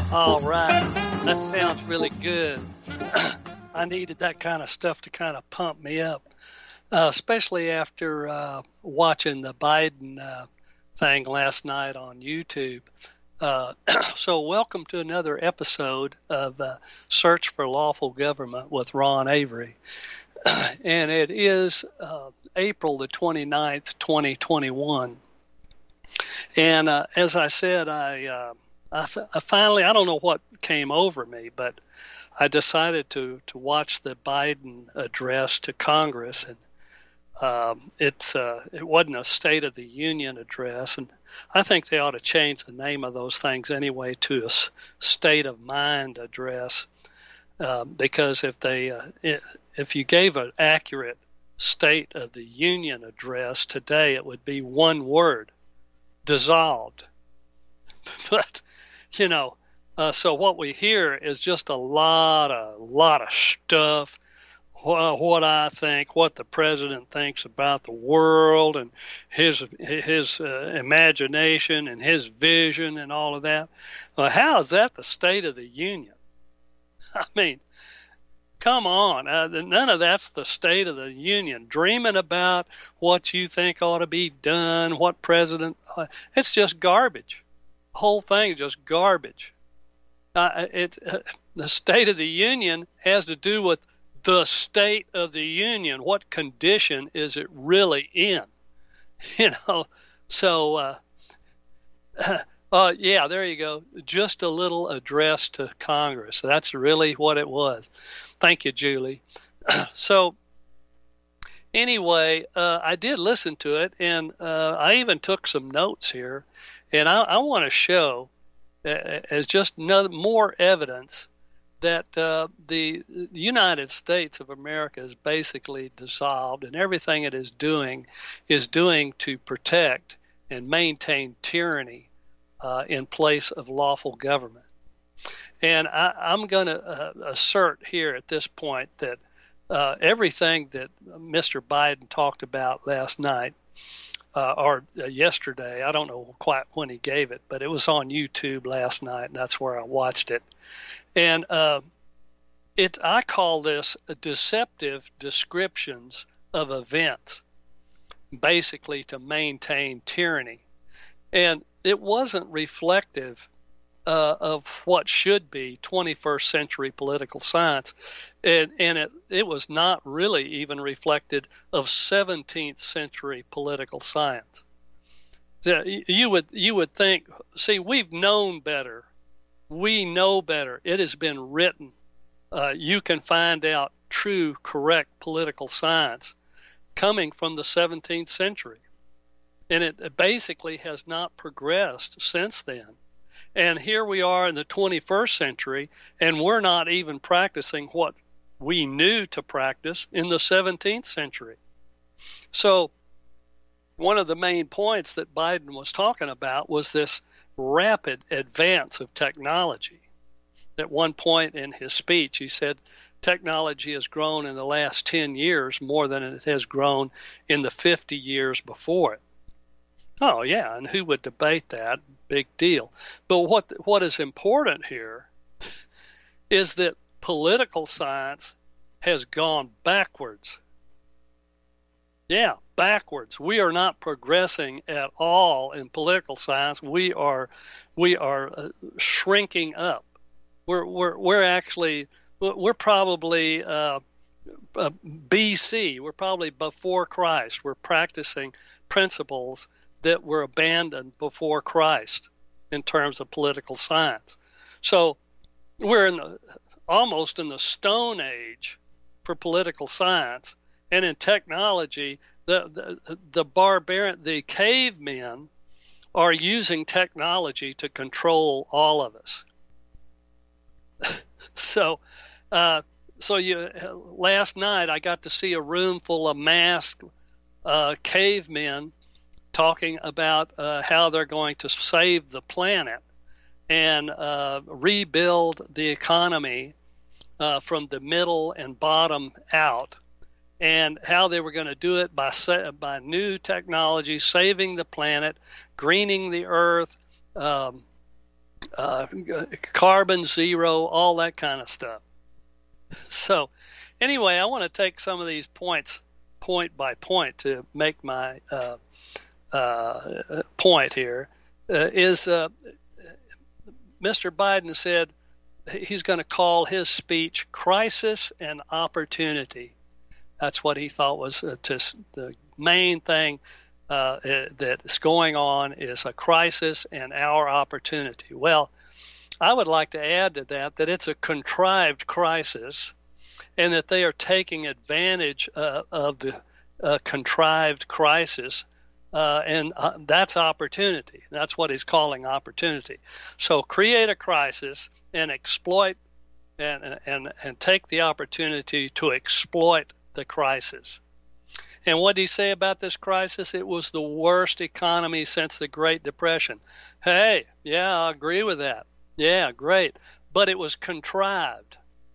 All right. That sounds really good. I needed that kind of stuff to kind of pump me up, especially after watching the Biden thing last night on YouTube. So welcome to another episode of Search for Lawful Government with Ron Avery. And it is April the 29th, 2021. And as I said, I finally, I don't know what came over me, but I decided to watch the Biden address to Congress, and it wasn't a State of the Union address, and I think they ought to change the name of those things anyway to a State of Mind address, because if you gave an accurate State of the Union address today, it would be one word: dissolved. But so what we hear is just a lot of stuff. What I think, what the president thinks about the world, and his imagination and his vision and all of that. How is that the State of the Union? I mean, come on. None of that's the State of the Union. Dreaming about what you think ought to be done, what president. It's just garbage. The whole thing is just garbage. The State of the Union has to do with the State of the Union. What condition is it really in? So yeah, there you go. Just a little address to Congress. That's really what it was. Thank you, Julie. So anyway, I did listen to it, and I even took some notes here, and I want to show as just more evidence that the United States of America is basically dissolved, and everything it is doing to protect and maintain tyranny in place of lawful government. And I'm going to assert here at this point that everything that Mr. Biden talked about last night or yesterday, I don't know quite when he gave it, but it was on YouTube last night, and that's where I watched it. And I call this deceptive descriptions of events, basically to maintain tyranny. And it wasn't reflective of what should be 21st century political science, and it was not really even reflected of 17th century political science. You would think, see, we've known better. We know better. It has been written. You can find out true, correct political science coming from the 17th century. And it basically has not progressed since then. And here we are in the 21st century, and we're not even practicing what we knew to practice in the 17th century. So one of the main points that Biden was talking about was this rapid advance of technology. At one point in his speech, he said technology has grown in the last 10 years more than it has grown in the 50 years before it. Oh, yeah, and who would debate that? Big deal. But what is important here is that political science has gone backwards. Yeah, backwards. We are not progressing at all in political science. We are shrinking up. We're probably BC. We're probably before Christ. We're practicing principles that were abandoned before Christ in terms of political science. So we're almost in the Stone Age for political science, and in technology, the cavemen are using technology to control all of us. So last night I got to see a room full of masked cavemen talking about how they're going to save the planet and rebuild the economy from the middle and bottom out, and how they were going to do it by new technology, saving the planet, greening the earth, carbon zero, all that kind of stuff. So anyway, I want to take some of these points point by point to make my point here. Mr. Biden said he's going to call his speech Crisis and Opportunity. That's what he thought was the main thing that's going on is a crisis and our opportunity. Well, I would like to add to that it's a contrived crisis and that they are taking advantage of the contrived crisis, and that's opportunity. That's what he's calling opportunity. So create a crisis and exploit and take the opportunity to exploit the crisis. And what did he say about this crisis? It was the worst economy since the Great Depression. Hey, yeah, I agree with that. Yeah, great. But it was contrived.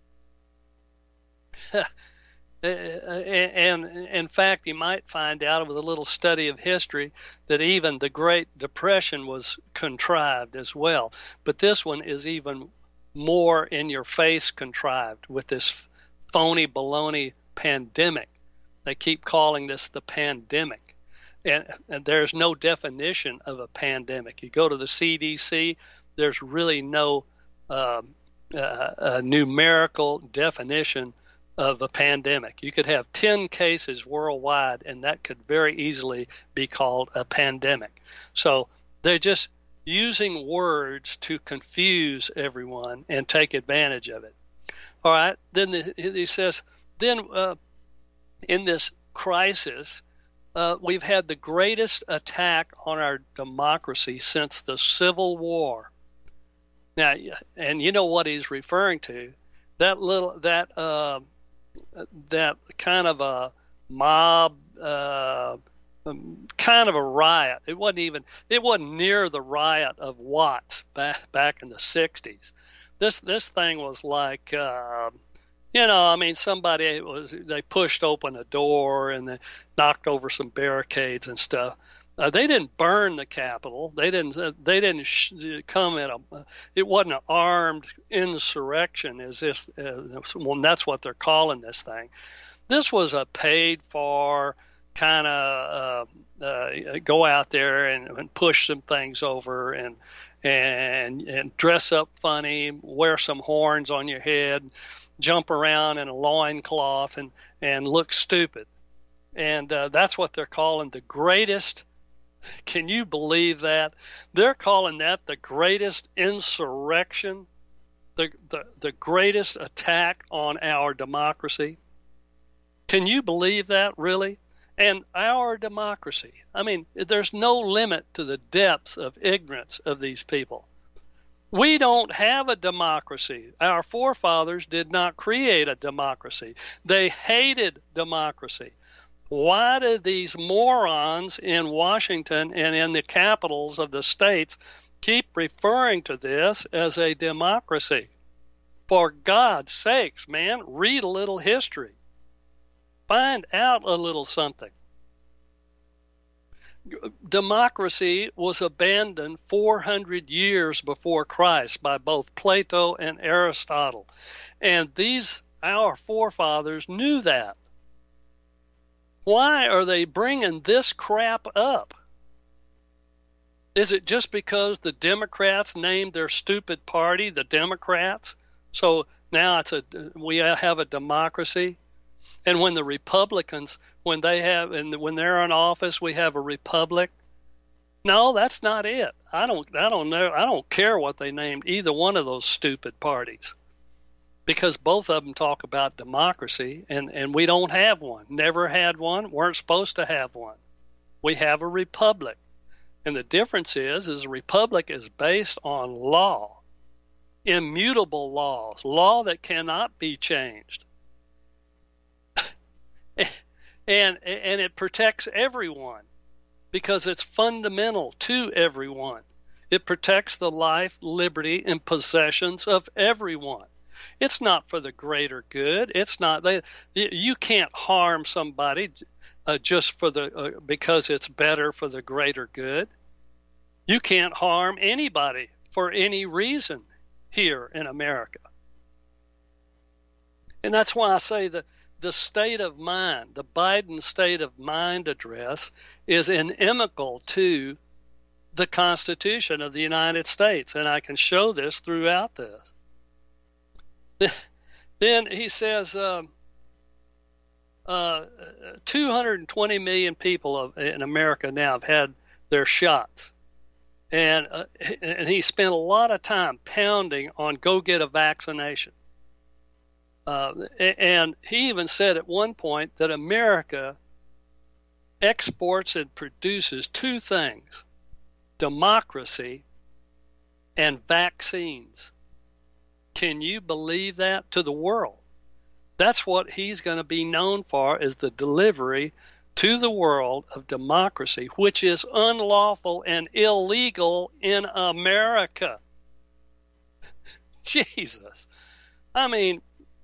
And in fact, you might find out with a little study of history that even the Great Depression was contrived as well. But this one is even more in your face contrived with this phony baloney pandemic. They keep calling this the pandemic. And there's no definition of a pandemic. You go to the CDC, there's really no numerical definition of a pandemic. You could have 10 cases worldwide, and that could very easily be called a pandemic. So they're just using words to confuse everyone and take advantage of it. All right, then he says, in this crisis, we've had the greatest attack on our democracy since the Civil War. Now, and you know what he's referring to? That kind of a mob, kind of a riot. It wasn't near the riot of Watts back in the 60s. This thing was like, they pushed open a door and they knocked over some barricades and stuff. They didn't burn the Capitol. They didn't come in it wasn't an armed insurrection as this. Well, that's what they're calling this thing. This was a paid for kind of go out there and push some things over and dress up funny, wear some horns on your head, jump around in a loincloth and look stupid. And that's what they're calling the greatest. Can you believe that? They're calling that the greatest insurrection, the greatest attack on our democracy. Can you believe that, really? And our democracy. I mean, there's no limit to the depths of ignorance of these people. We don't have a democracy. Our forefathers did not create a democracy. They hated democracy. Why do these morons in Washington and in the capitals of the states keep referring to this as a democracy? For God's sakes, man, read a little history. Find out a little something. Democracy was abandoned 400 years before Christ by both Plato and Aristotle. And our forefathers knew that. Why are they bringing this crap up? Is it just because the Democrats named their stupid party the Democrats? So now we have a democracy? And when the Republicans, when they're in office, we have a republic? No, that's not it. I don't know. I don't care what they named either one of those stupid parties, because both of them talk about democracy, and we don't have one. Never had one. Weren't supposed to have one. We have a republic. And the difference is a republic is based on law, immutable laws, law that cannot be changed. And it protects everyone because it's fundamental to everyone. It protects the life, liberty, and possessions of everyone. It's not for the greater good. It's not. You can't harm somebody just because it's better for the greater good. You can't harm anybody for any reason here in America. And that's why I say the state of mind, the Biden state of mind address is inimical to the Constitution of the United States. And I can show this throughout this. Then he says 220 million people in America now have had their shots. And he spent a lot of time pounding on go get a vaccination. And he even said at one point that America exports and produces two things: democracy and vaccines. Can you believe that? To the world? That's what he's going to be known for, is the delivery to the world of democracy, which is unlawful and illegal in America. Jesus. I mean,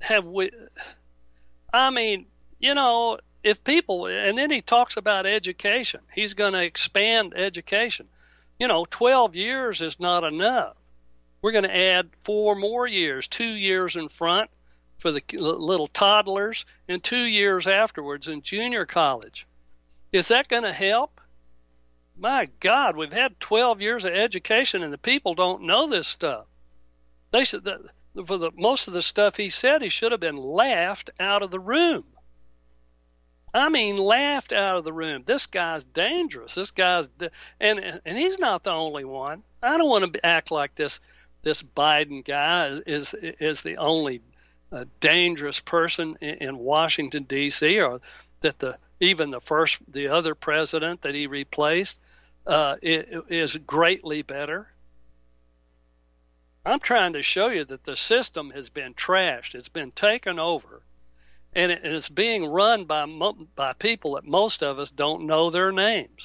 if people, and then he talks about education. He's going to expand education. 12 years is not enough. We're going to add 4 more years, 2 years in front for the little toddlers and 2 years afterwards in junior college. Is that going to help? My God, we've had 12 years of education and the people don't know this stuff. They should, most of the stuff he said, he should have been laughed out of the room. I mean, laughed out of the room. This guy's dangerous. This guy's, and he's not the only one. I don't want to act like this Biden guy is the only dangerous person in Washington D.C., or that the other president that he replaced is greatly better. I'm trying to show you that the system has been trashed. It's been taken over, and it's being run by people that most of us don't know their names.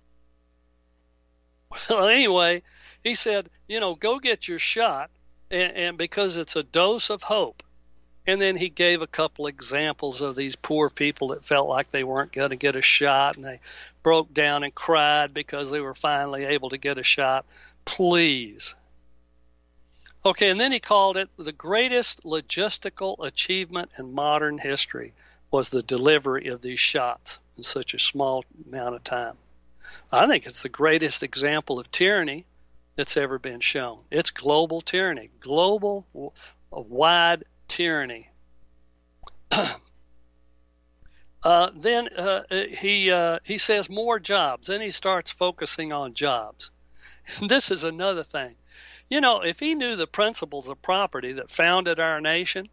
Well, anyway, he said, go get your shot, and because it's a dose of hope. And then he gave a couple examples of these poor people that felt like they weren't going to get a shot, and they broke down and cried because they were finally able to get a shot. Please. Okay, and then he called it the greatest logistical achievement in modern history was the delivery of these shots in such a small amount of time. I think it's the greatest example of tyranny that's ever been shown. It's global tyranny, global wide tyranny. Then he says more jobs. Then he starts focusing on jobs. This is another thing. If he knew the principles of property that founded our nation,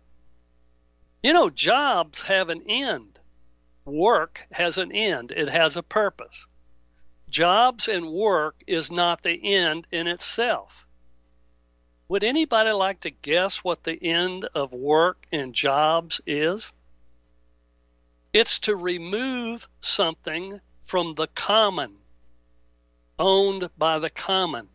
jobs have an end. Work has an end. It has a purpose. Jobs and work is not the end in itself. Would anybody like to guess what the end of work and jobs is? It's to remove something from the common, owned by the common.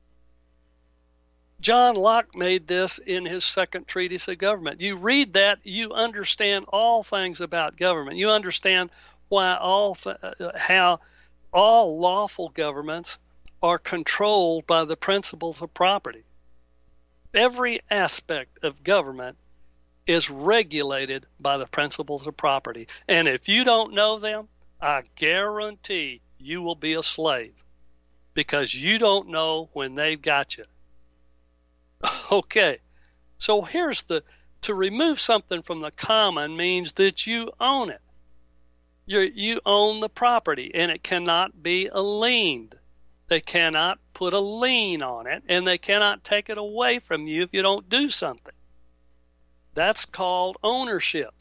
John Locke made this in his second treatise of government. You read that, you understand all things about government. You understand why how all lawful governments are controlled by the principles of property. Every aspect of government is regulated by the principles of property. And if you don't know them, I guarantee you will be a slave, because you don't know when they've got you. Okay, so to remove something from the common means that you own it. You own the property, and it cannot be aliened. They cannot put a lien on it, and they cannot take it away from you if you don't do something. That's called ownership.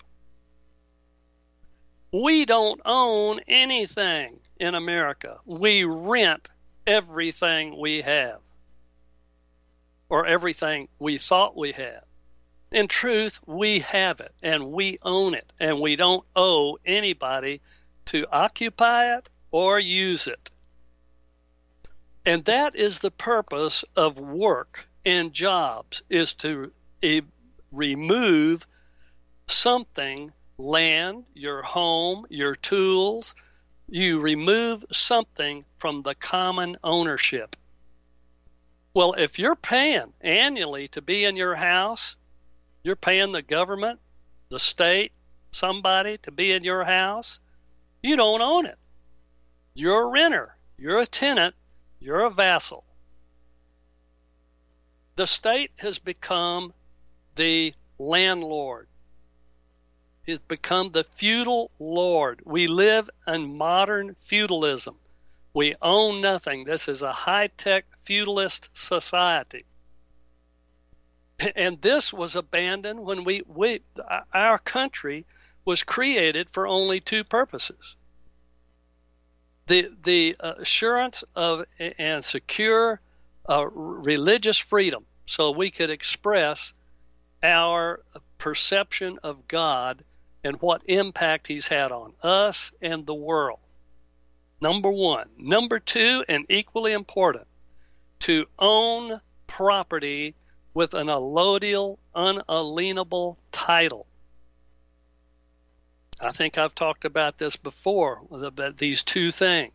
We don't own anything in America. We rent everything we have, or everything we thought we had. In truth, we have it, and we own it, and we don't owe anybody to occupy it or use it. And that is the purpose of work and jobs, is to remove something, land, your home, your tools. You remove something from the common ownership. Well, if you're paying annually to be in your house, you're paying the government, the state, somebody to be in your house, you don't own it. You're a renter. You're a tenant. You're a vassal. The state has become the landlord. It's become the feudal lord. We live in modern feudalism. We own nothing. This is a high-tech feudalist society. And this was abandoned when our country was created for only two purposes. The assurance of and secure religious freedom, so we could express our perception of God and what impact he's had on us and the world. Number one. Number two, and equally important, to own property with an allodial, unalienable title. I think I've talked about this before, about these two things.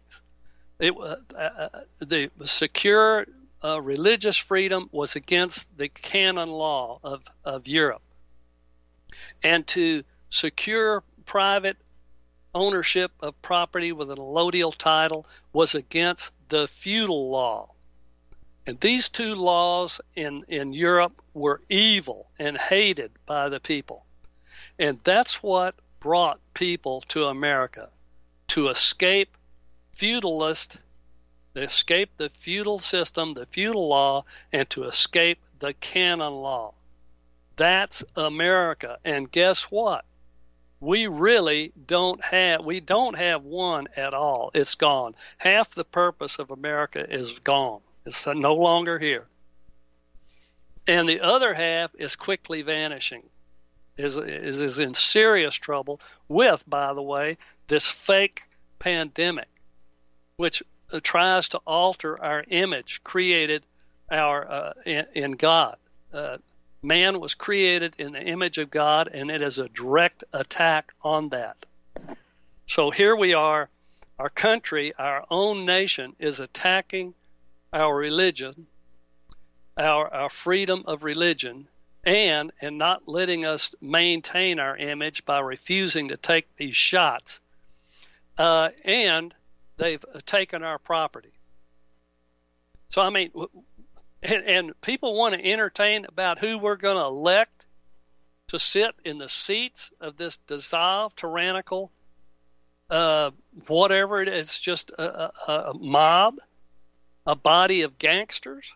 The secure religious freedom was against the canon law of Europe. And to secure private ownership of property with an allodial title was against the feudal law. And these two laws in Europe were evil and hated by the people. And that's what brought people to America, to escape the feudal system, the feudal law, and to escape the canon law. That's America. And guess what? We really don't have one at all. It's gone. Half the purpose of America is gone. It's no longer here. And the other half is quickly vanishing, is in serious trouble with, by the way, this fake pandemic, which tries to alter our image created in God. Man was created in the image of God, and it is a direct attack on that. So here we are, our country, our own nation is attacking our religion, our freedom of religion, and not letting us maintain our image by refusing to take these shots. And they've taken our property. So, I mean, and people want to entertain about who we're going to elect to sit in the seats of this dissolved, tyrannical, whatever it is, just a mob, a body of gangsters.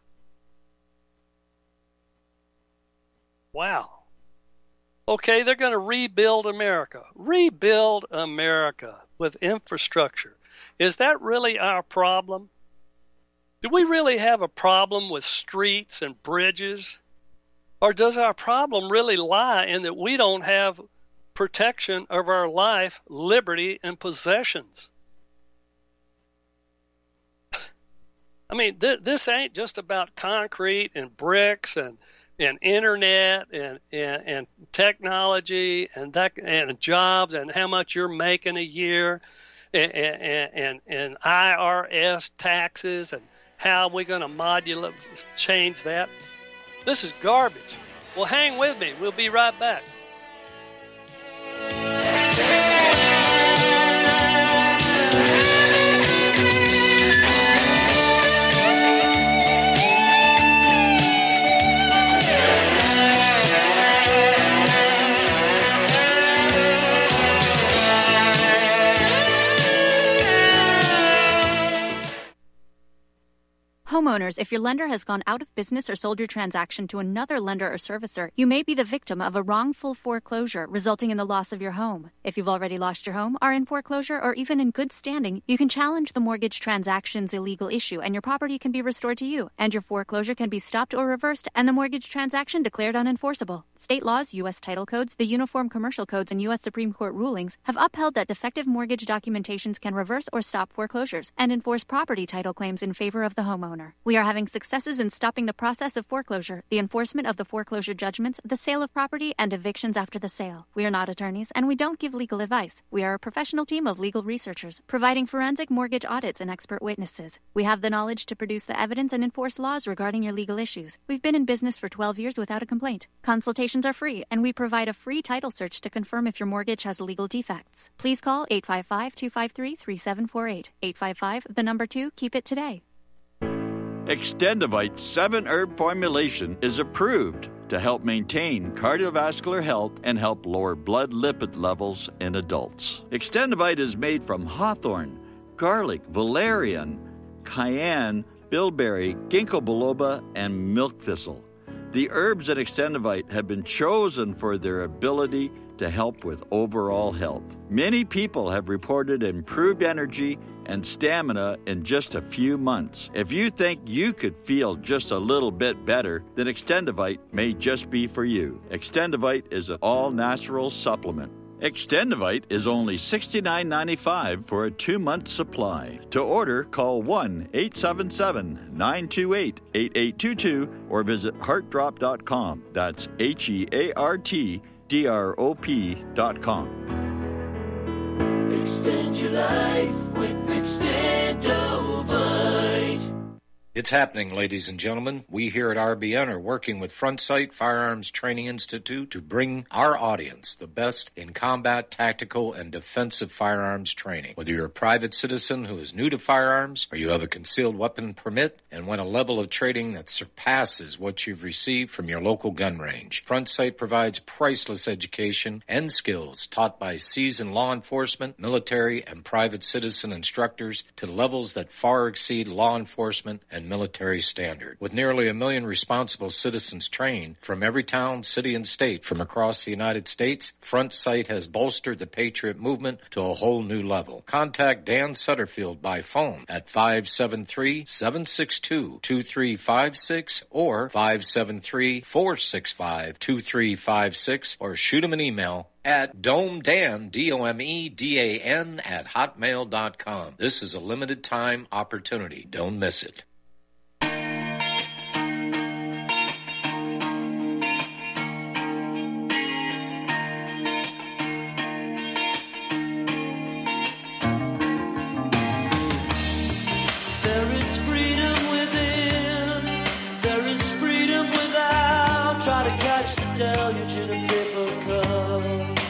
Wow. Okay, they're going to rebuild America. Rebuild America with infrastructure. Is that really our problem? Do we really have a problem with streets and bridges? Or does our problem really lie in that we don't have protection of our life, liberty, and possessions? I mean, this ain't just about concrete and bricks and internet and technology and jobs and how much you're making a year and IRS taxes and how we're going to change that. This is garbage. Well, hang with me. We'll be right back. Homeowners, if your lender has gone out of business or sold your transaction to another lender or servicer, you may be the victim of a wrongful foreclosure, resulting in the loss of your home. If you've already lost your home, are in foreclosure, or even in good standing, you can challenge the mortgage transaction's illegal issue, and your property can be restored to you, and your foreclosure can be stopped or reversed, and the mortgage transaction declared unenforceable. State laws, U.S. title codes, the Uniform Commercial Codes, and U.S. Supreme Court rulings have upheld that defective mortgage documentations can reverse or stop foreclosures and enforce property title claims in favor of the homeowner. owner. We are having successes in stopping the process of foreclosure, the enforcement of the foreclosure judgments, the sale of property, and evictions after the sale. We are not attorneys, and we don't give legal advice. We are a professional team of legal researchers, providing forensic mortgage audits and expert witnesses. We have the knowledge to produce the evidence and enforce laws regarding your legal issues. We've been in business for 12 years without a complaint. Consultations are free, and we provide a free title search to confirm if your mortgage has legal defects. Please call 855-253-3748. 855, the number 2, keep it today. Extendivite 7-herb formulation is approved to help maintain cardiovascular health and help lower blood lipid levels in adults. Extendivite is made from hawthorn, garlic, valerian, cayenne, bilberry, ginkgo biloba, and milk thistle. The herbs in Extendivite have been chosen for their ability to help with overall health. Many people have reported improved energy and stamina in just a few months. If you think you could feel just a little bit better, then Extendivite may just be for you. Extendivite is an all-natural supplement. Extendivite is only $69.95 for a 2-month supply. To order, call 1-877-928-8822 or visit heartdrop.com. That's HEARTDROP.com. Extend your life with Extendovite. It's happening, ladies and gentlemen. We here at RBN are working with Front Sight Firearms Training Institute to bring our audience the best in combat, tactical, and defensive firearms training. Whether you're a private citizen who is new to firearms or you have a concealed weapon permit and want a level of training that surpasses what you've received from your local gun range, Front Sight provides priceless education and skills taught by seasoned law enforcement, military, and private citizen instructors to levels that far exceed law enforcement and military standard. With nearly 1 million responsible citizens trained from every town, city, and state from across the United States, Front Sight has bolstered the Patriot movement to a whole new level. Contact Dan Sutterfield by phone at 573-762-2356 or 573-465-2356 or shoot him an email at domedan, DOMEDAN, at hotmail.com. This is a limited time opportunity. Don't miss it. Deluge in a paper cup.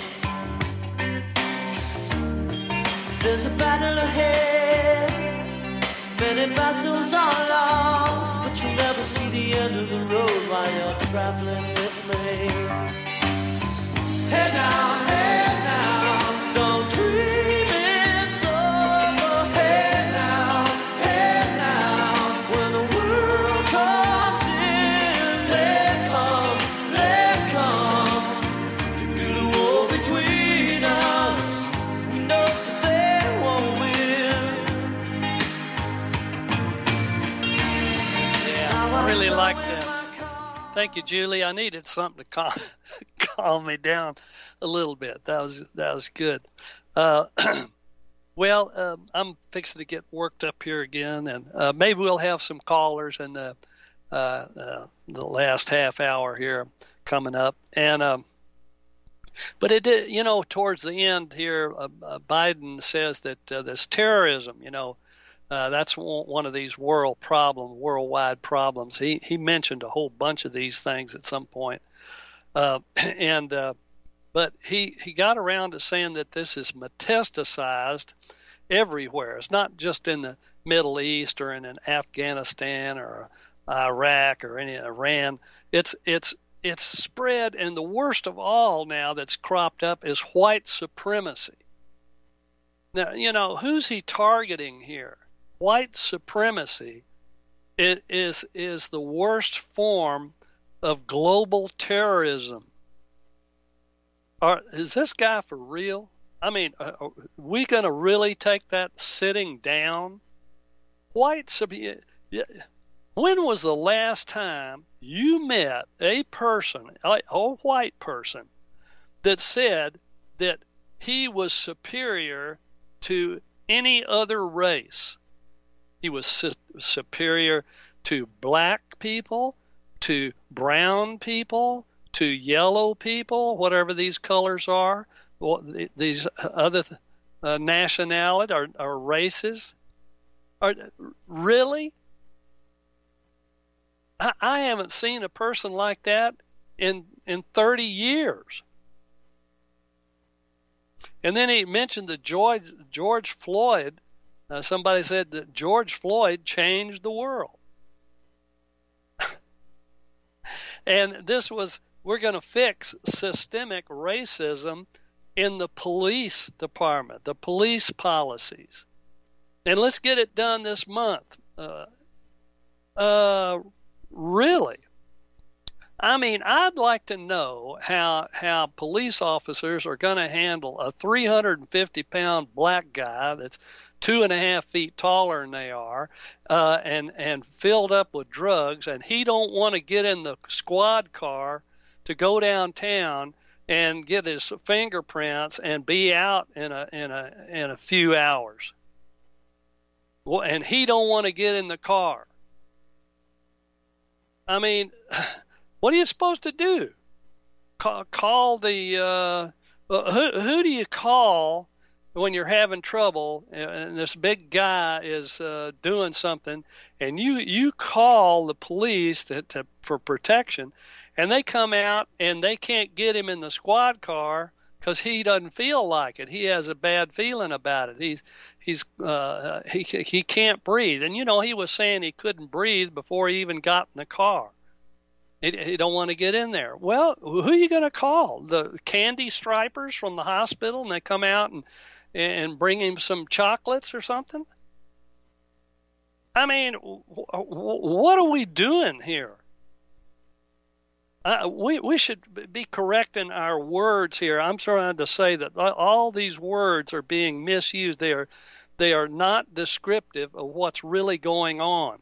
There's a battle ahead, many battles are lost, but you'll never see the end of the road while you're traveling with me. Hey now, don't dream it's over. Hey now, when the world comes in, they come to build a wall between us. We know they won't win. Yeah, I really like that. Thank you, Julie. I needed something to calm me down a little bit. That was good. Well, I'm fixing to get worked up here again, and maybe we'll have some callers in the last half hour here coming up. And but it did, towards the end here, Biden says that this terrorism, that's one of these worldwide problems. He mentioned a whole bunch of these things at some point. But he got around to saying that this is metastasized everywhere. It's not just in the Middle East or in Afghanistan or Iraq or any Iran. It's spread, and the worst of all now that's cropped up is white supremacy. Now, who's he targeting here? White supremacy is the worst form of global terrorism. Is this guy for real? I mean, are we going to really take that sitting down? When was the last time you met a person, a white person, that said that he was superior to any other race? He was superior to black people, to brown people, to yellow people, whatever these colors are, these other nationality or races? Really? I haven't seen a person like that in 30 years. And then he mentioned that George Floyd. Somebody said that George Floyd changed the world. And we're going to fix systemic racism in the police department, the police policies. And let's get it done this month. Really? I mean, I'd like to know how police officers are going to handle a 350-pound black guy that's 2.5 feet taller than they are, and filled up with drugs, and he don't want to get in the squad car to go downtown and get his fingerprints and be out in a few hours. Well, and he don't want to get in the car. I mean, what are you supposed to do? Call the who do you call when you're having trouble and this big guy is doing something, and you call the police for protection, and they come out and they can't get him in the squad car because he doesn't feel like it. He has a bad feeling about it. He can't breathe. And he was saying he couldn't breathe before he even got in the car. He don't want to get in there. Well, who are you going to call? The candy stripers from the hospital, and they come out and bring him some chocolates or something? I mean, what are we doing here? We should be correcting our words here. I'm trying to say that all these words are being misused. They are not descriptive of what's really going on.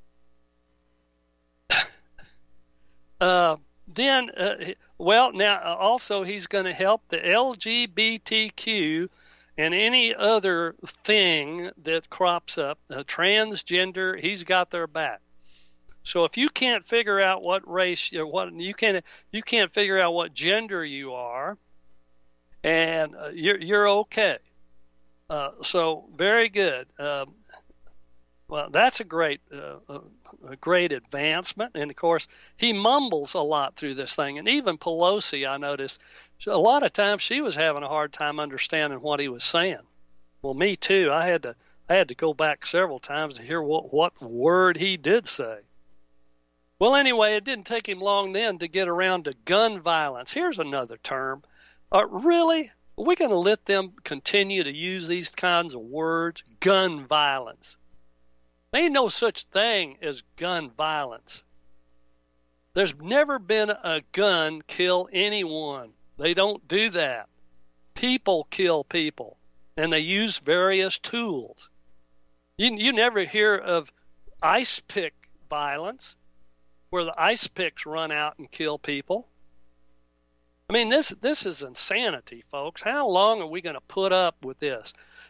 Now also he's going to help the LGBTQ and any other thing that crops up, transgender. He's got their back. So if you can't figure out what race, you can't figure out what gender you are, and you're okay. So very good. Well, that's a great advancement. And of course, he mumbles a lot through this thing. And even Pelosi, I noticed, a lot of times she was having a hard time understanding what he was saying. Well, me too. I had to go back several times to hear what word he did say. Well, anyway, it didn't take him long then to get around to gun violence. Here's another term. Really? Are we going to let them continue to use these kinds of words? Gun violence. There ain't no such thing as gun violence. There's never been a gun kill anyone. They don't do that. People kill people, and they use various tools. You never hear of ice pick violence, where the ice picks run out and kill people. I mean, this is insanity, folks. How long are we going to put up with this?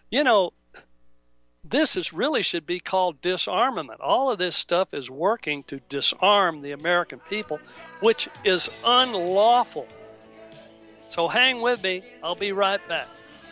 This really should be called disarmament. All of this stuff is working to disarm the American people, which is unlawful. So hang with me. I'll be right back.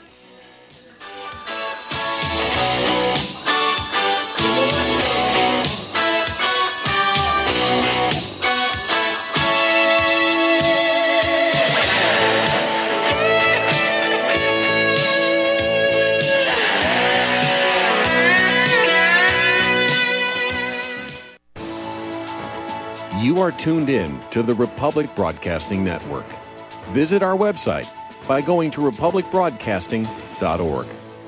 You are tuned in to the Republic Broadcasting Network. Visit our website by going to republicbroadcasting.org.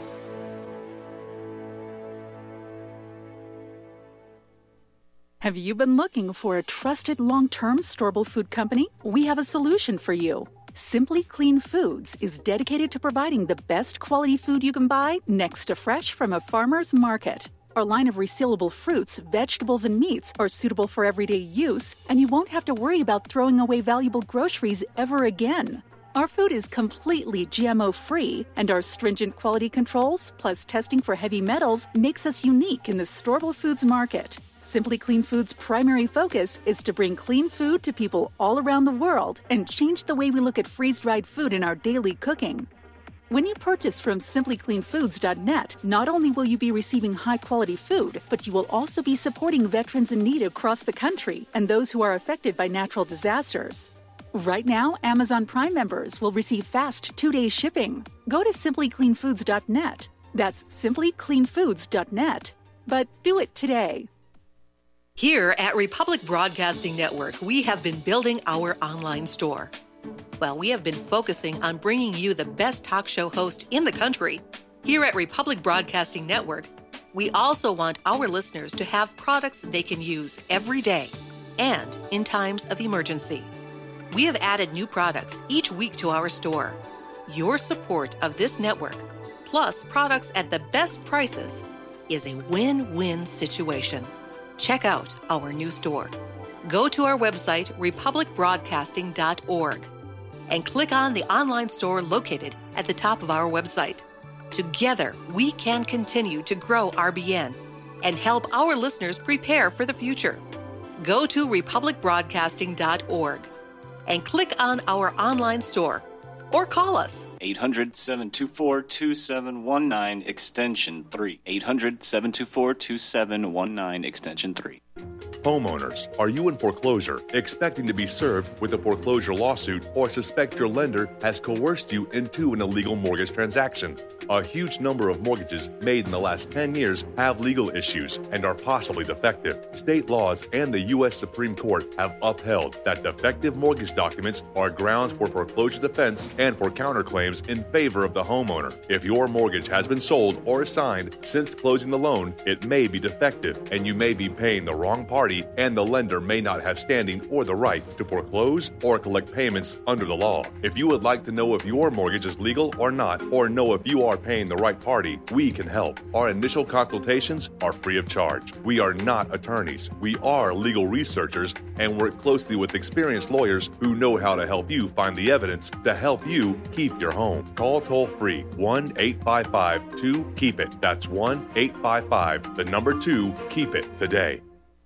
Have you been looking for a trusted long-term storable food company? We have a solution for you. Simply Clean Foods is dedicated to providing the best quality food you can buy next to fresh from a farmer's market. Our line of resealable fruits, vegetables, and meats are suitable for everyday use, and you won't have to worry about throwing away valuable groceries ever again. Our food is completely GMO-free, and our stringent quality controls, plus testing for heavy metals, makes us unique in the storable foods market. Simply Clean Foods' primary focus is to bring clean food to people all around the world and change the way we look at freeze-dried food in our daily cooking. When you purchase from simplycleanfoods.net, not only will you be receiving high-quality food, but you will also be supporting veterans in need across the country and those who are affected by natural disasters. Right now, Amazon Prime members will receive fast 2-day shipping. Go to simplycleanfoods.net. That's simplycleanfoods.net. But do it today. Here at Republic Broadcasting Network, we have been building our online store. Well, we have been focusing on bringing you the best talk show host in the country. Here at Republic Broadcasting Network, we also want our listeners to have products they can use every day and in times of emergency. We have added new products each week to our store. Your support of this network, plus products at the best prices, is a win-win situation. Check out our new store. Go to our website, republicbroadcasting.org, and click on the online store located at the top of our website. Together, we can continue to grow RBN and help our listeners prepare for the future. Go to republicbroadcasting.org and click on our online store or call us. 800-724-2719, extension 3. 800-724-2719, extension 3. Homeowners, are you in foreclosure, expecting to be served with a foreclosure lawsuit, or suspect your lender has coerced you into an illegal mortgage transaction? A huge number of mortgages made in the last 10 years have legal issues and are possibly defective. State laws and the U.S. Supreme Court have upheld that defective mortgage documents are grounds for foreclosure defense and for counterclaims in favor of the homeowner. If your mortgage has been sold or assigned since closing the loan, it may be defective, and you may be paying the wrong party, and the lender may not have standing or the right to foreclose or collect payments under the law. If you would like to know if your mortgage is legal or not, or know if you are paying the right party, we can help. Our initial consultations are free of charge. We are not attorneys. We are legal researchers and work closely with experienced lawyers who know how to help you find the evidence to help you keep your home. Call toll-free 1-855-2-KEEP-IT. That's 1-855-2-KEEP-IT today.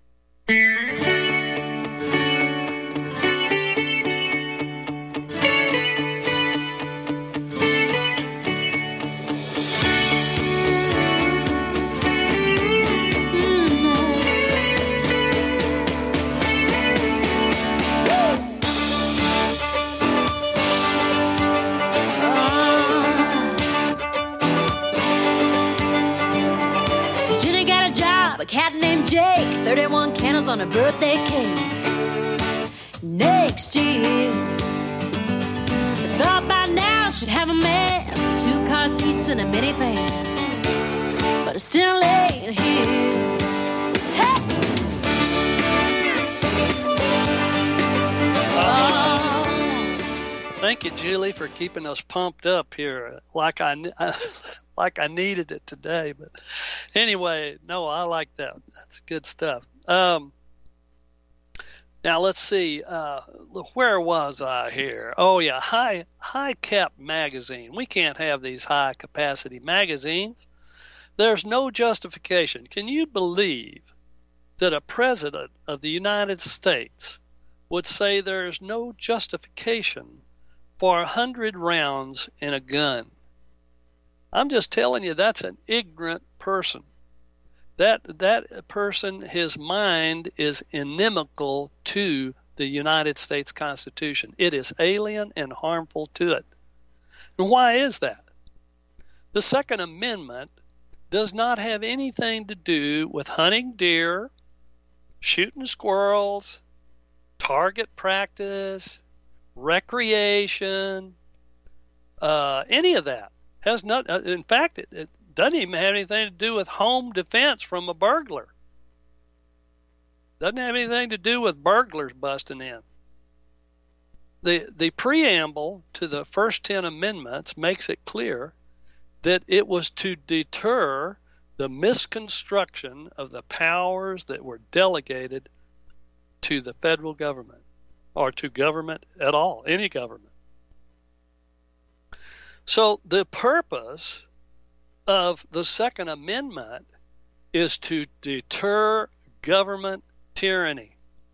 A cat named Jake, 31 candles on a birthday cake. Next year, I thought by now I should have a man, 2 car seats and a minivan, but it's still ain't here. Hey! Thank you, Julie, for keeping us pumped up here, like I needed it today. But anyway, no, I like that. That's good stuff. Now let's see. Where was I here? Oh yeah, High Cap magazine. We can't have these high capacity magazines. There's no justification. Can you believe that a president of the United States would say there's no justification for 100 rounds in a gun? I'm just telling you, that's an ignorant person. That person, his mind is inimical to the United States Constitution. It is alien and harmful to it. And why is that? The Second Amendment does not have anything to do with hunting deer, shooting squirrels, target practice, recreation, any of that. Has not. In fact, it doesn't even have anything to do with home defense from a burglar. Doesn't have anything to do with burglars busting in. The preamble to the first 10 amendments makes it clear that it was to deter the misconstruction of the powers that were delegated to the federal government, or to government at all, any government. So the purpose of the Second Amendment is to deter government tyranny.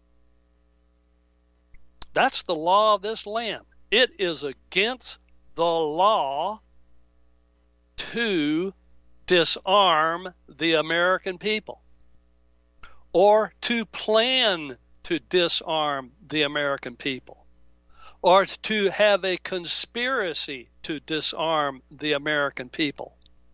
That's the law of this land. It is against the law to disarm the American people or to plan to disarm the American people or to have a conspiracy to disarm the American people.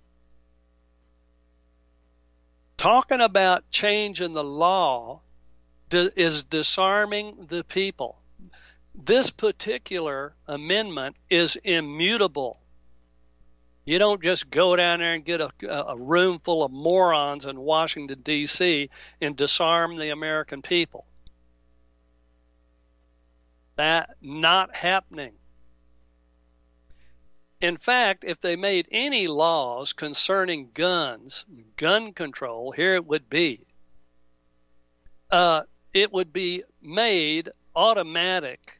Talking about changing the law is disarming the people. This particular amendment is immutable. You don't just go down there and get a room full of morons in Washington, D.C. and disarm the American people. That not happening. In fact, if they made any laws concerning guns, gun control, here it would be. It would be made automatic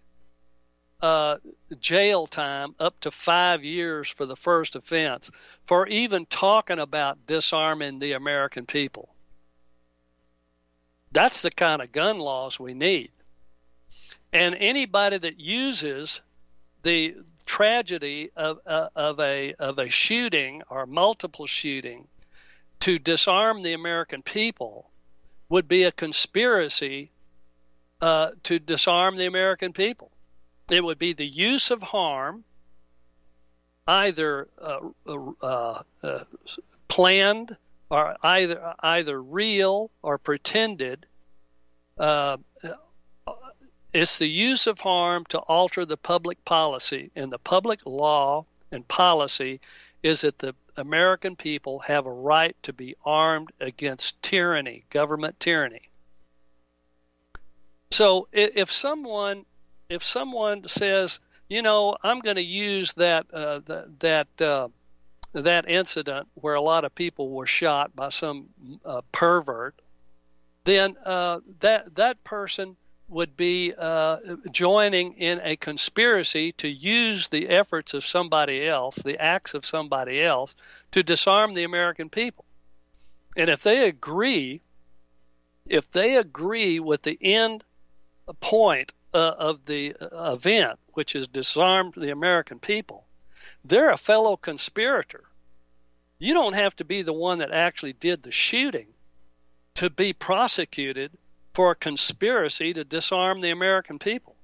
jail time up to 5 years for the first offense for even talking about disarming the American people. That's the kind of gun laws we need. And anybody that uses the tragedy of a shooting or multiple shooting to disarm the American people would be a conspiracy to disarm the American people. It would be the use of harm, either planned or either real or pretended. It's the use of harm to alter the public policy, and the public law and policy is that the American people have a right to be armed against tyranny, government tyranny. So if someone says, I'm going to use that incident where a lot of people were shot by some pervert, then that person would be joining in a conspiracy to use the efforts of somebody else, the acts of somebody else, to disarm the American people. And if they agree with the end point of the event, which is disarm the American people, they're a fellow conspirator. You don't have to be the one that actually did the shooting to be prosecuted for a conspiracy to disarm the American people.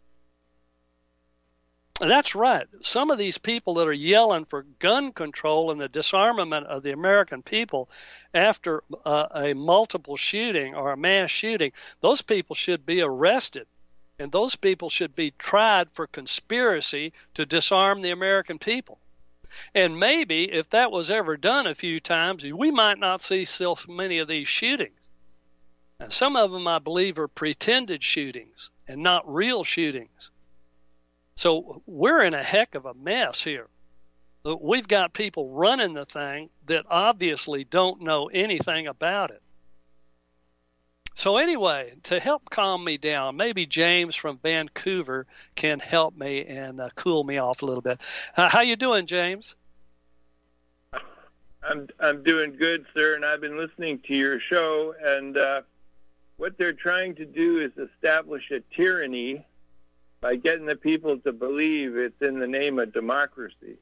And that's right. Some of these people that are yelling for gun control and the disarmament of the American people after a multiple shooting or a mass shooting, those people should be arrested. And those people should be tried for conspiracy to disarm the American people. And maybe if that was ever done a few times, we might not see so many of these shootings. And some of them, I believe, are pretended shootings and not real shootings. So we're in a heck of a mess here. We've got people running the thing that obviously don't know anything about it. So anyway, to help calm me down, maybe James from Vancouver can help me and cool me off a little bit. How you doing, James? I'm doing good, sir, and I've been listening to your show, and what they're trying to do is establish a tyranny by getting the people to believe it's in the name of democracy.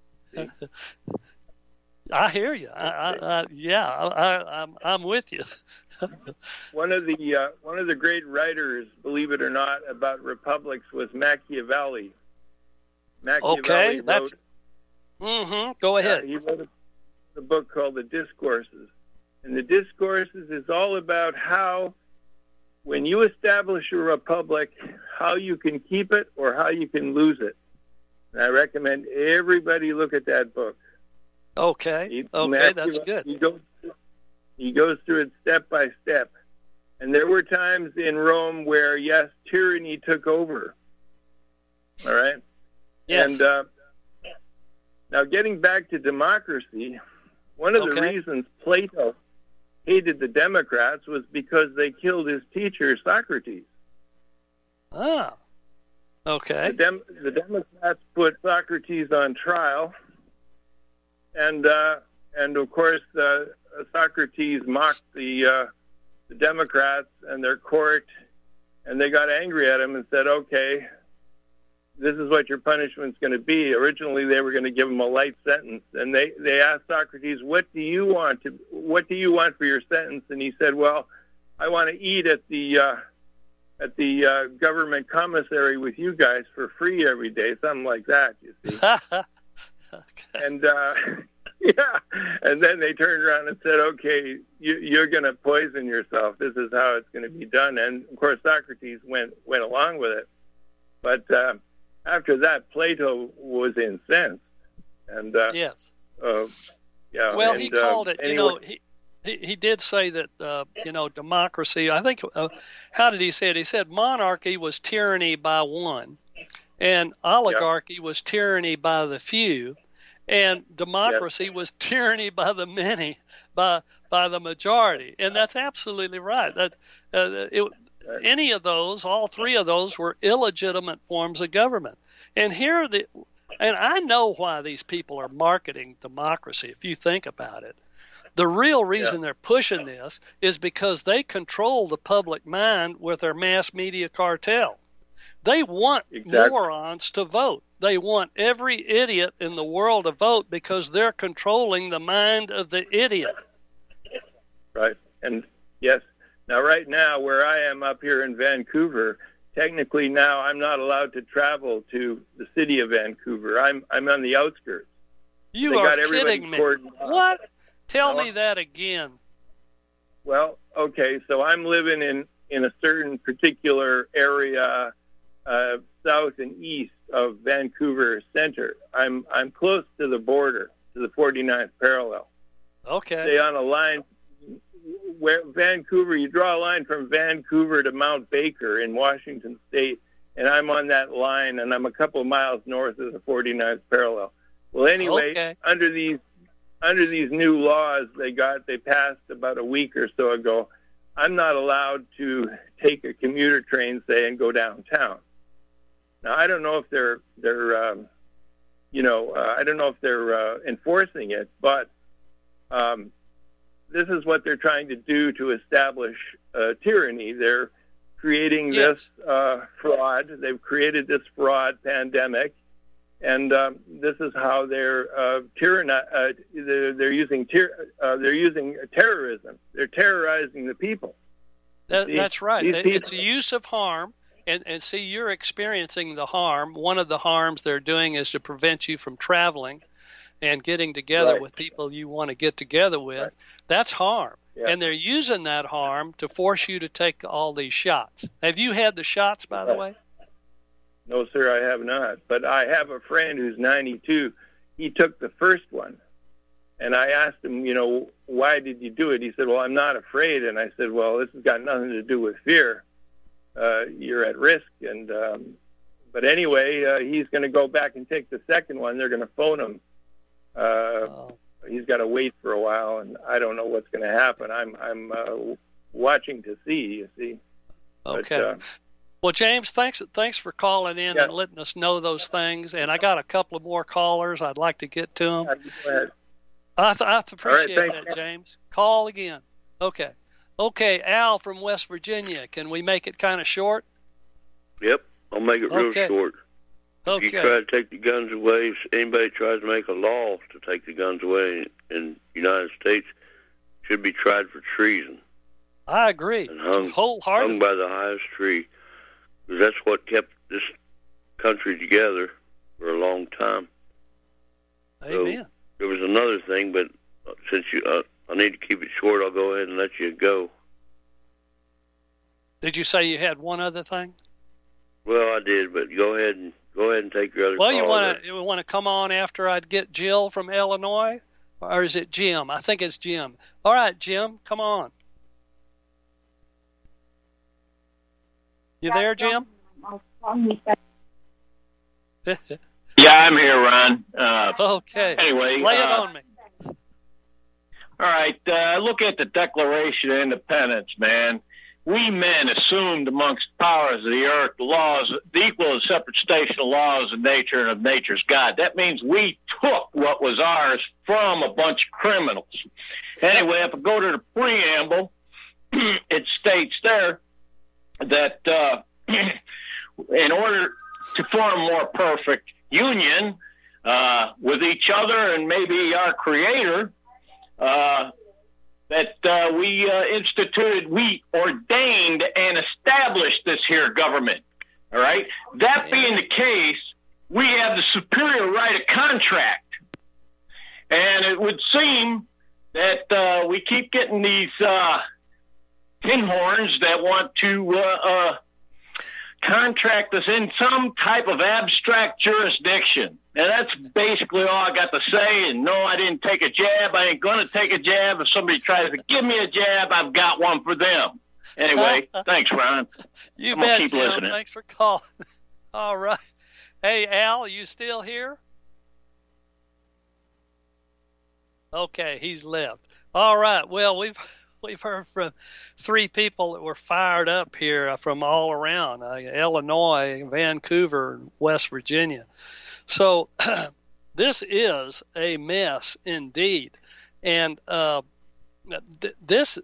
I hear you. I'm with you. One of the great writers, believe it or not, about republics was Machiavelli. Okay, that's. Go ahead. He wrote a book called The Discourses, and The Discourses is all about how, when you establish a republic, how you can keep it or how you can lose it. And I recommend everybody look at that book. Okay, that's good. He goes through it step by step. And there were times in Rome where, yes, tyranny took over. All right? Yes. And now getting back to democracy, one of the reasons Plato hated the Democrats was because they killed his teacher, Socrates. Okay. The Democrats put Socrates on trial, and of course Socrates mocked the Democrats and their court, and they got angry at him and said, "Okay, this is what your punishment's going to be." Originally, they were going to give him a light sentence, and they asked Socrates, "What do you want for your sentence?" And he said, "Well, I want to eat at the government commissary with you guys for free every day," something like that. You see, okay. And yeah, and then they turned around and said, "Okay, you're going to poison yourself. This is how it's going to be done." And of course, Socrates went along with it, but after that, Plato was incensed, and yes, yeah. Well, and, he called it. Anyway, he did say that democracy. I think how did he say it? He said monarchy was tyranny by one, and oligarchy was tyranny by the few, and democracy was tyranny by the many, by the majority. And that's absolutely right. That any of those, all three of those, were illegitimate forms of government. And and I know why these people are marketing democracy, if you think about it. The real reason they're pushing this is because they control the public mind with their mass media cartel. They want morons to vote. They want every idiot in the world to vote because they're controlling the mind of the idiot. Right. And yes, now right now where I am up here in Vancouver, technically now I'm not allowed to travel to the city of Vancouver. I'm on the outskirts. You are kidding me. What? Tell me that again. Well, okay, so I'm living in a certain particular area south and east of Vancouver Center. I'm close to the border, to the 49th parallel. Okay. Stay on a line where Vancouver, you draw a line from Vancouver to Mount Baker in Washington State, and I'm on that line, and I'm a couple of miles north of the 49th parallel. Well, anyway, under these new laws they passed about a week or so ago, I'm not allowed to take a commuter train, say, and go downtown. Now, I don't know if they're enforcing it, but this is what they're trying to do to establish tyranny. They're creating this fraud. They've created this fraud pandemic, and this is how they're using terrorism. They're terrorizing the people. That's right. It's the use of harm. And see, you're experiencing the harm. One of the harms they're doing is to prevent you from traveling and getting together with people you want to get together with. Right. That's harm. Yeah. And they're using that harm to force you to take all these shots. Have you had the shots, by the way? No, sir, I have not. But I have a friend who's 92. He took the first one. And I asked him, why did you do it? He said, well, I'm not afraid. And I said, well, this has got nothing to do with fear. You're at risk. And but anyway, he's going to go back and take the second one. They're going to phone him. He's got to wait for a while, and I don't know what's going to happen. I'm watching to see. You see. Okay. But, well, James, thanks for calling in and letting us know those things. And I got a couple of more callers. I'd like to get to them. Go ahead. I appreciate that, James. Call again. Okay. Okay, Al from West Virginia. Can we make it kind of short? Yep, I'll make it real short. If you try to take the guns away, if anybody tries to make a law to take the guns away in the United States, should be tried for treason. I agree. And hung wholeheartedly. by the highest tree. Because that's what kept this country together for a long time. Amen. So, there was another thing, but since I need to keep it short, I'll go ahead and let you go. Did you say you had one other thing? Well, I did, but go ahead and take your other call. Well, you want to come on after I'd get Jill from Illinois? Or is it Jim? I think it's Jim. All right, Jim, come on. You there, Jim? Yeah, I'm here, Ron. Okay. Anyway. Lay it on me. All right. Look at the Declaration of Independence, man. we men assumed amongst powers of the earth the laws, the equal and separate station of laws of nature and of nature's God. That means we took what was ours from a bunch of criminals. Anyway, if I go to the preamble, it states there that in order to form a more perfect union with each other and maybe our Creator, that we ordained and established this here government. All right? That being the case, we have the superior right of contract. And it would seem that we keep getting these pinhorns that want to contract us in some type of abstract jurisdiction. And that's basically all I got to say. And no, I didn't take a jab. I ain't going to take a jab. If somebody tries to give me a jab, I've got one for them. Anyway, thanks, Ron. You I'm bet, keep Jim. listening. Thanks for calling. All right. Hey, Al, are you still here? Okay, he's left. All right. Well, we've heard from three people that were fired up here from all around Illinois, Vancouver, and West Virginia. So this is a mess indeed. And this,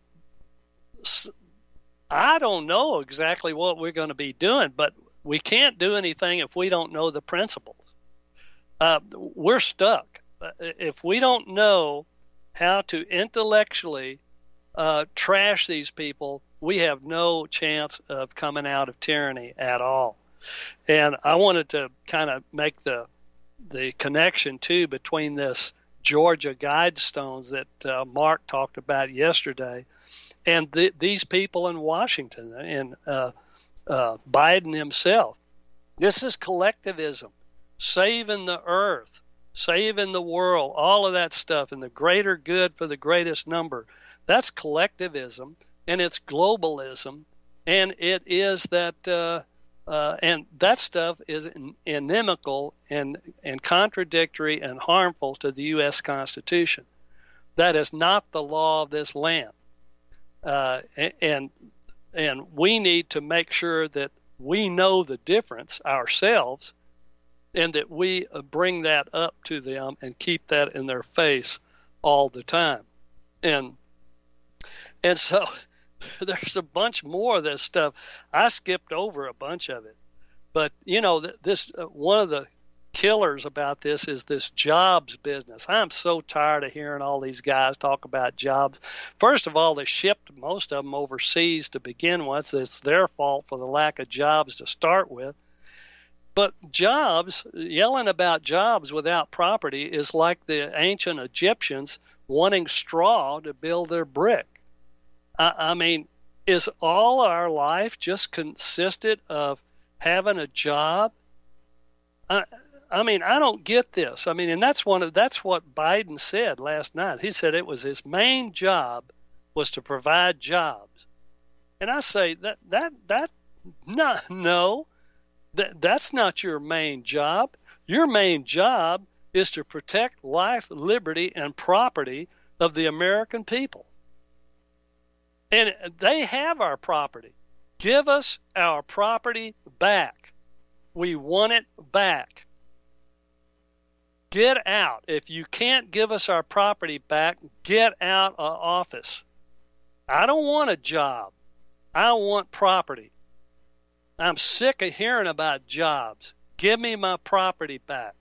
I don't know exactly what we're going to be doing, but we can't do anything if we don't know the principles. We're stuck. If we don't know how to intellectually trash these people, we have no chance of coming out of tyranny at all. And I wanted to kind of make the connection, too, between this Georgia Guidestones that Mark talked about yesterday and these people in Washington and Biden himself. This is collectivism, saving the earth, saving the world, all of that stuff, and the greater good for the greatest number. That's collectivism, and it's globalism, and it is that and that stuff is inimical and contradictory and harmful to the U.S. Constitution. That is not the law of this land. And we need to make sure that we know the difference ourselves and that we bring that up to them and keep that in their face all the time. And so there's a bunch more of this stuff. I skipped over a bunch of it. But, you know, this one of the killers about this is this jobs business. I'm so tired of hearing all these guys talk about jobs. First of all, they shipped most of them overseas to begin with. So it's their fault for the lack of jobs to start with. But jobs, yelling about jobs without property is like the ancient Egyptians wanting straw to build their brick. I mean, is all our life just consisted of having a job? I mean, I don't get this. I mean, and that's what Biden said last night. He said it was his main job was to provide jobs. And I say that's not your main job. Your main job is to protect life, liberty, and property of the American people. And they have our property. Give us our property back. We want it back. Get out. If you can't give us our property back, get out of office. I don't want a job. I want property. I'm sick of hearing about jobs. Give me my property back.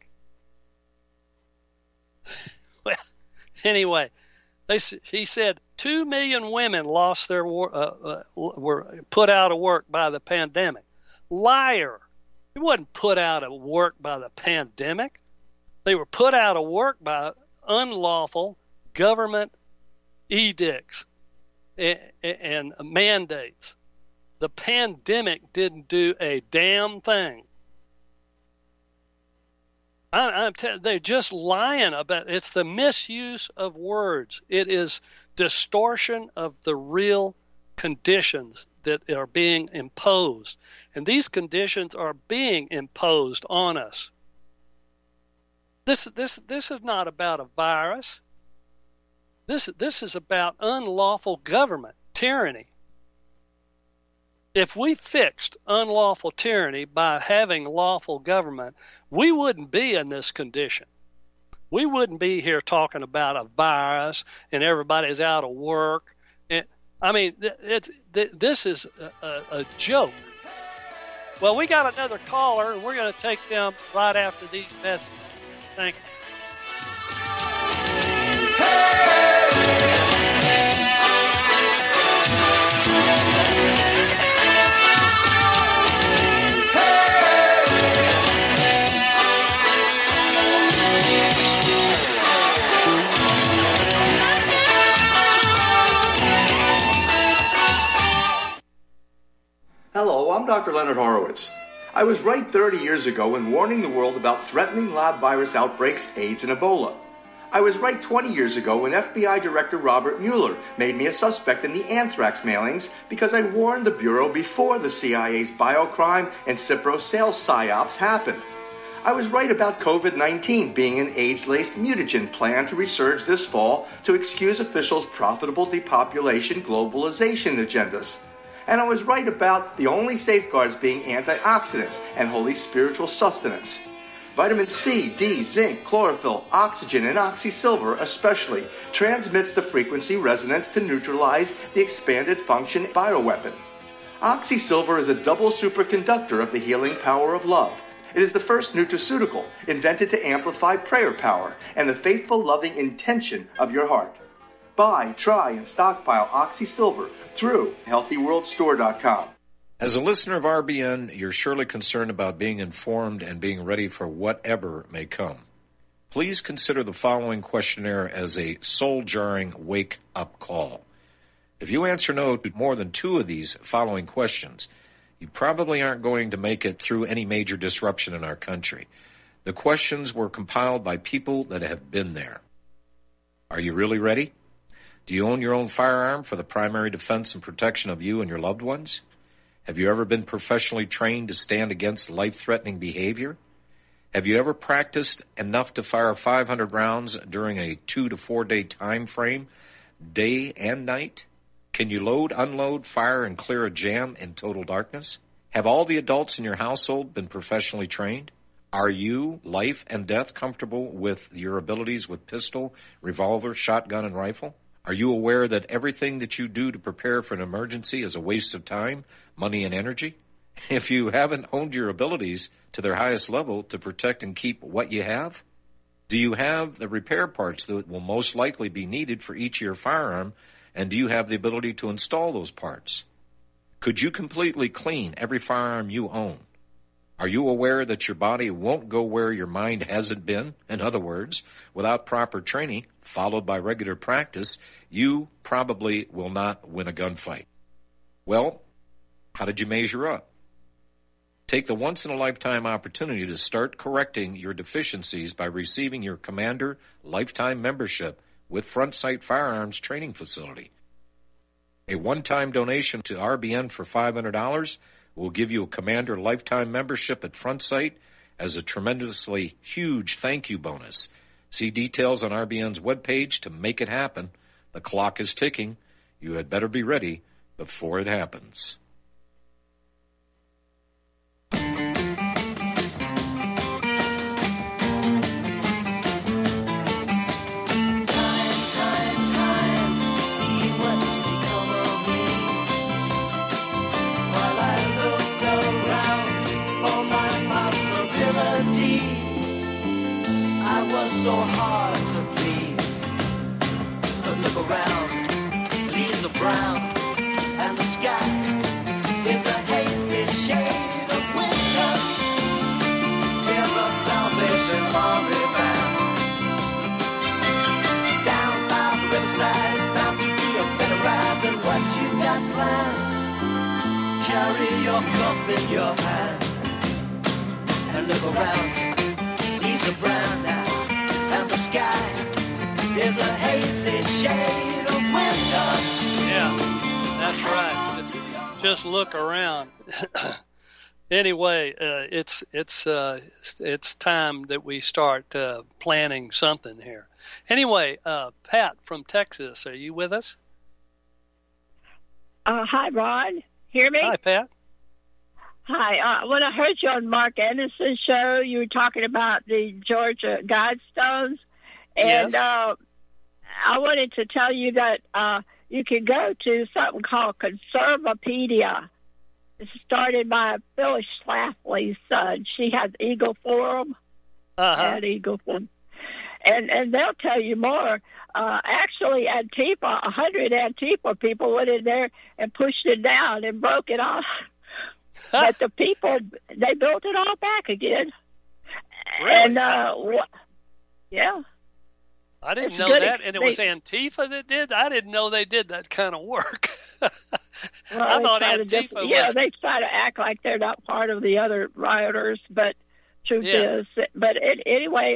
Well, anyway, he said 2 million women lost their were put out of work by the pandemic. Liar. It wasn't put out of work by the pandemic. They were put out of work by unlawful government edicts and mandates. The pandemic didn't do a damn thing. They're just lying about it. It's the misuse of words. It is distortion of the real conditions that are being imposed. And these conditions are being imposed on us. This is not about a virus. This is about unlawful government, tyranny. if we fixed unlawful tyranny by having lawful government, we wouldn't be in this condition. We wouldn't be here talking about a virus and everybody's out of work. This is a joke. Well, we got another caller, and we're going to take them right after these messages. Thank you. Hello, I'm Dr. Leonard Horowitz. I was right 30 years ago in warning the world about threatening lab virus outbreaks, AIDS, and Ebola. I was right 20 years ago when FBI Director Robert Mueller made me a suspect in the anthrax mailings because I warned the Bureau before the CIA's biocrime and Cipro sales psyops happened. I was right about COVID-19 being an AIDS-laced mutagen planned to resurge this fall to excuse officials' profitable depopulation globalization agendas. And I was right about the only safeguards being antioxidants and holy spiritual sustenance. Vitamin C, D, zinc, chlorophyll, oxygen, and oxysilver especially transmits the frequency resonance to neutralize the expanded function bioweapon. Oxysilver is a double superconductor of the healing power of love. It is the first nutraceutical invented to amplify prayer power and the faithful, loving intention of your heart. Buy, try, and stockpile Oxysilver through HealthyWorldStore.com. As a listener of RBN, you're surely concerned about being informed and being ready for whatever may come. Please consider the following questionnaire as a soul-jarring wake-up call. If you answer no to more than 2 of these following questions, you probably aren't going to make it through any major disruption in our country. The questions were compiled by people that have been there. Are you really ready? Do you own your own firearm for the primary defense and protection of you and your loved ones? Have you ever been professionally trained to stand against life-threatening behavior? Have you ever practiced enough to fire 500 rounds during a 2 to 4 day time frame, day and night? Can you load, unload, fire, and clear a jam in total darkness? Have all the adults in your household been professionally trained? Are you, life and death, comfortable with your abilities with pistol, revolver, shotgun, and rifle? Are you aware that everything that you do to prepare for an emergency is a waste of time, money, and energy? If you haven't honed your abilities to their highest level to protect and keep what you have, do you have the repair parts that will most likely be needed for each of your firearm, and do you have the ability to install those parts? Could you completely clean every firearm you own? Are you aware that your body won't go where your mind hasn't been? In other words, without proper training, followed by regular practice, you probably will not win a gunfight. Well, how did you measure up? Take the once-in-a-lifetime opportunity to start correcting your deficiencies by receiving your Commander Lifetime Membership with Front Sight Firearms Training Facility. A one-time donation to RBN for $500 will give you a Commander Lifetime Membership at Front Sight as a tremendously huge thank you bonus. See details on RBN's webpage to make it happen. The clock is ticking. You had better be ready before it happens. So hard to please, but look around, leaves are brown, and the sky is a hazy shade of winter. Hear the Salvation Army band down by the riverside. It's bound to be a better ride than what you got planned. Carry your cup in your hand and look around. Leaves are brown now, and the sky is a hazy shade of winter. Yeah, that's right. Just look around. Anyway, it's time that we start planning something here. Anyway, Pat from Texas, are you with us? Hi, Rod. hear me? Hi, Pat. Hi. When I heard you on Mark Anderson's show, you were talking about the Georgia Guidestones. And yes. I wanted to tell you that you can go to something called Conservapedia. It's started by Phyllis Schlafly's son. She has Eagle Forum. And Eagle Forum. And they'll tell you more. Actually, Antifa, 100 Antifa people went in there and pushed it down and broke it off. But the people, they built it all back again. Really? And, yeah. I didn't know that. And it was Antifa that did? I didn't know they did that kind of work. Well, I thought Antifa was... Yeah, they try to act like they're not part of the other rioters, but truth is... But anyway,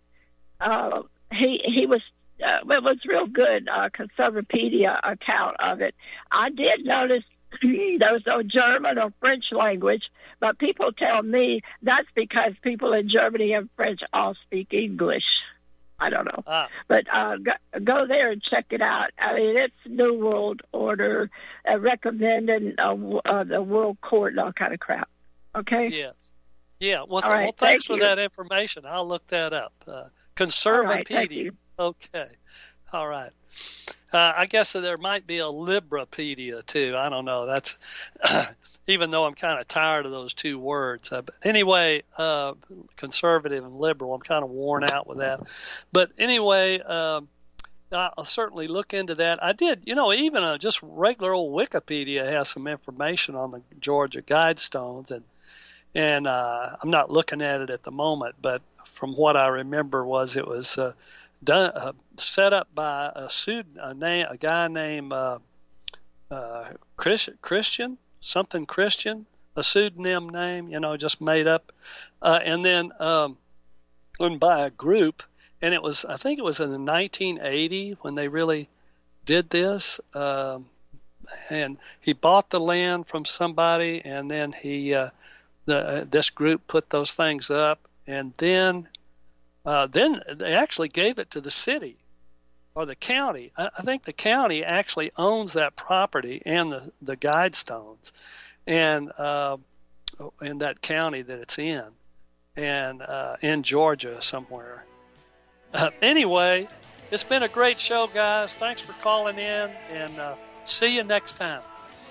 he was... it was real good, Conservapedia account of it. I did notice there was no German or French language, but people tell me that's because people in Germany and French all speak English. I don't know. But go there and check it out. I mean, it's New World Order, recommending the World Court and all kind of crap. Okay? Yes. Yeah. Well, right, well thanks for that information. I'll look that up. Conservapedia. Right, okay. All right. I guess there might be a Librapedia, too. I don't know. That's even though I'm kind of tired of those two words. But anyway, conservative and liberal, I'm kind of worn out with that. But anyway, I'll certainly look into that. I did, even just regular old Wikipedia has some information on the Georgia Guidestones, and I'm not looking at it at the moment, but from what I remember was it was set up by a guy named Christian, a pseudonym name, just made up, and then by a group, and I think it was in 1980 when they really did this, and he bought the land from somebody, and then this group put those things up, and then they actually gave it to the city or the county. I think the county actually owns that property and the Guidestones, and in that county that it's in, and in Georgia somewhere. Anyway, it's been a great show, guys. Thanks for calling in, and see you next time.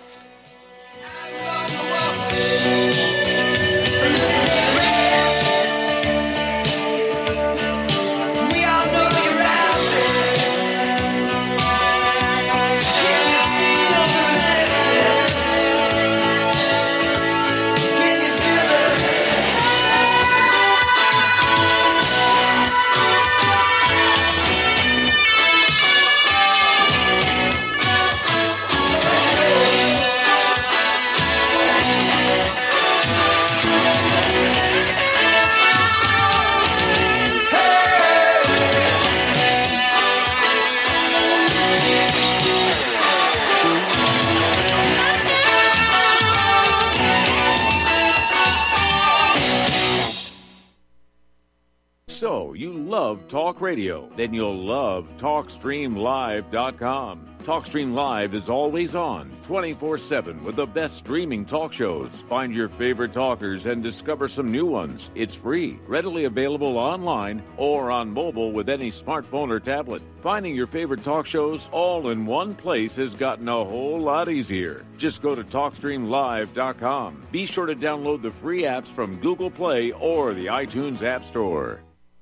So, you love talk radio? Then you'll love TalkStreamLive.com. TalkStream Live is always on, 24/7, with the best streaming talk shows. Find your favorite talkers and discover some new ones. It's free, readily available online or on mobile with any smartphone or tablet. Finding your favorite talk shows all in one place has gotten a whole lot easier. Just go to TalkStreamLive.com. Be sure to download the free apps from Google Play or the iTunes App Store.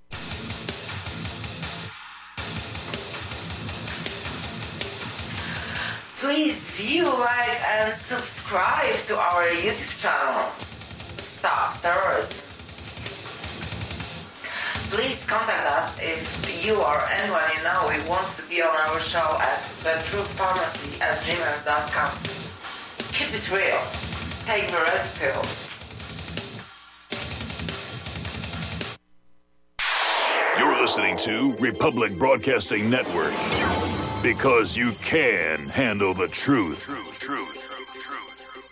Please view, like, and subscribe to our YouTube channel. Stop Terrorism. Please contact us if you or anyone you know who wants to be on our show at thetruthpharmacy@gmail.com. Keep it real. Take the red pill. You're listening to Republic Broadcasting Network. Because you can handle the truth.